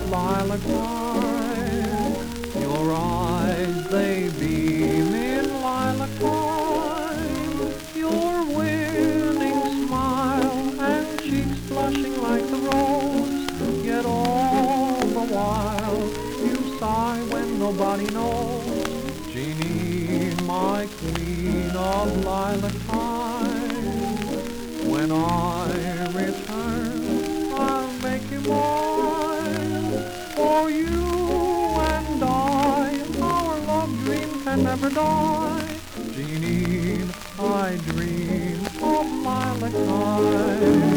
lilac wine. Your eyes, they beam in lilac wine. Your winning smile and cheeks blushing like the rose. Yet all the while you sigh when nobody knows. Jeannie, my queen of lilac time, when I return, I'll make you mine. For you and I, our love dream can never die. Jeanine, I dream of lilac time.